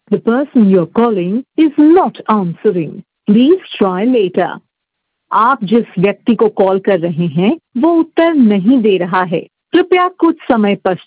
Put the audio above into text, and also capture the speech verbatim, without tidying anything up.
The person you're calling is not answering. Please try later. आप जिस व्यक्ति को कॉल कर रहे हैं वो उत्तर नहीं दे रहा है, कृपया कुछ समय पश्चात